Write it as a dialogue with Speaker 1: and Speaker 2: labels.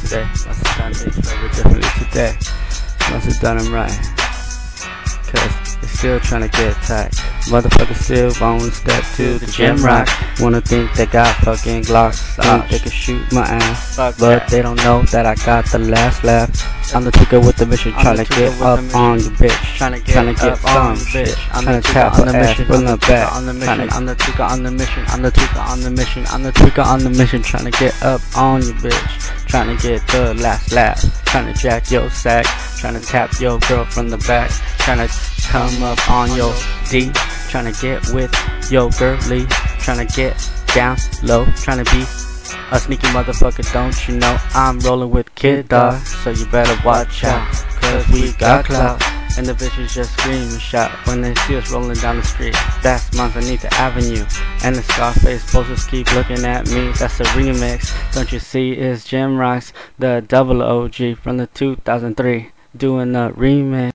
Speaker 1: today. Must have done things very differently today. Must have done them right. Cause they still tryna get tight. Motherfuckers still wanna step to the gym rock. Wanna think they got fucking Glocks. Think they can shoot my ass. But they don't know that I got the last laugh. I'm the tweaker with the mission, tryna get up on your bitch. Tryna get some shit. Tryna tap her ass from the back. I'm the tweaker on the mission. I'm the tweaker on the mission. I'm the tweaker on the mission. Tryna get up on your bitch. Tryna get the last laugh. Tryna jack your sack. Tryna tap your girl from the back. Tryna come up on your D. Tryna get with your girly. Tryna get down low. Tryna be a sneaky motherfucker, don't you know? I'm rolling with Kid Dog, so you better watch out. Cause we got clout. And the bitches just scream and shout when they see us rolling down the street. That's Manzanita Avenue. And the Scarface posters keep looking at me. That's a remix. Don't you see? It's Jim Rocks, the double OG from the 2003, doing a remix.